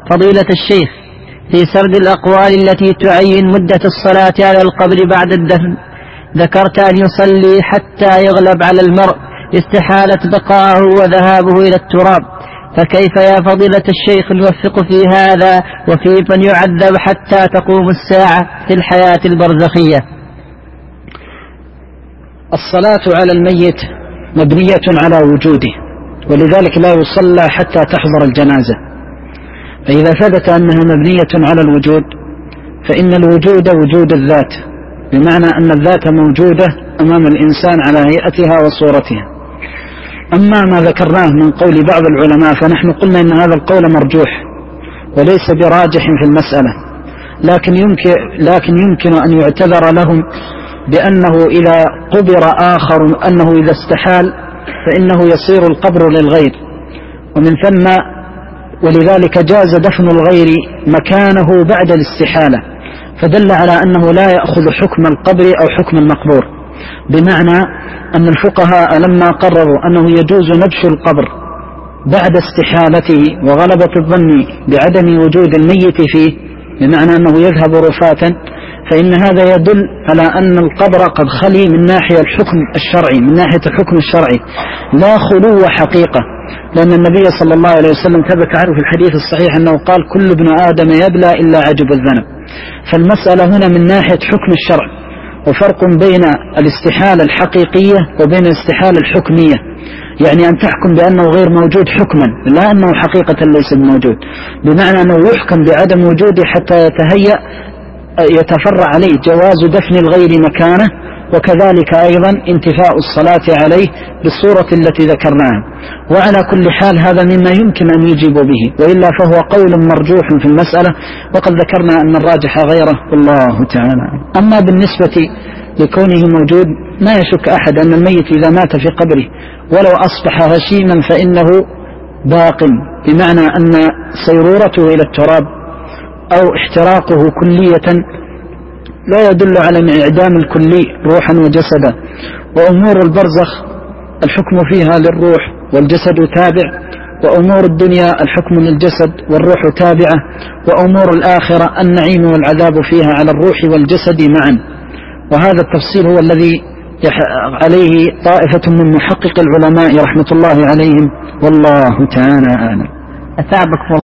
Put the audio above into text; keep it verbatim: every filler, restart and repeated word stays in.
فضيلة الشيخ، في سرد الأقوال التي تعين مدة الصلاة على القبر بعد الدفن ذكرت أن يصلي حتى يغلب على المرء استحالة بقاءه وذهابه إلى التراب، فكيف يا فضيلة الشيخ نوفق في هذا وفي من يعذب حتى تقوم الساعة في الحياة البرزخية؟ الصلاة على الميت مبنية على وجوده، ولذلك لا يصلى حتى تحضر الجنازة. فإذا ثبت أنها مبنية على الوجود فإن الوجود وجود الذات، بمعنى أن الذات موجودة أمام الإنسان على هيئتها وصورتها. أما ما ذكرناه من قول بعض العلماء فنحن قلنا إن هذا القول مرجوح وليس براجح في المسألة، لكن يمكن, لكن يمكن أن يعتذر لهم بأنه إذا قبر آخر أنه إذا استحال فإنه يصير القبر للغير، ومن ثم ولذلك جاز دفن الغير مكانه بعد الاستحالة، فدل على أنه لا يأخذ حكم القبر أو حكم المقبور، بمعنى أن الفقهاء لما قرروا أنه يجوز نبش القبر بعد استحالته وغلبة الظن بعدم وجود الميت فيه، بمعنى أنه يذهب رفاتا، فإن هذا يدل على أن القبر قد خلي من ناحية الحكم الشرعي، من ناحية الحكم الشرعي لا خلو حقيقة، لأن النبي صلى الله عليه وسلم ثبت عنه في الحديث الصحيح أنه قال: كل ابن آدم يبلى إلا عجب الذنب. فالمسألة هنا من ناحية حكم الشرع، وفرق بين الاستحالة الحقيقية وبين الاستحالة الحكمية، يعني أن تحكم بأنه غير موجود حكما لا أنه حقيقة ليس موجود، بمعنى أنه يحكم بعدم وجوده حتى يتهيأ يتفرع عليه جواز دفن الغير مكانه، وكذلك أيضا انتفاء الصلاة عليه بالصورة التي ذكرناها. وعلى كل حال هذا مما يمكن أن يجيب به، وإلا فهو قول مرجوح في المسألة، وقد ذكرنا أن الراجح غيره والله تعالى. أما بالنسبة لكونه موجود ما يشك أحد أن الميت إذا مات في قبره ولو أصبح هشيما فإنه باق، بمعنى أن سيرورته إلى التراب أو احتراقه كلية لا يدل على انعدام الكلي روحا وجسدا. وأمور البرزخ الحكم فيها للروح والجسد تابع، وأمور الدنيا الحكم للجسد والروح تابعة، وأمور الآخرة النعيم والعذاب فيها على الروح والجسد معا. وهذا التفصيل هو الذي عليه طائفة من محقق العلماء رحمة الله عليهم، والله تعالى أعلم.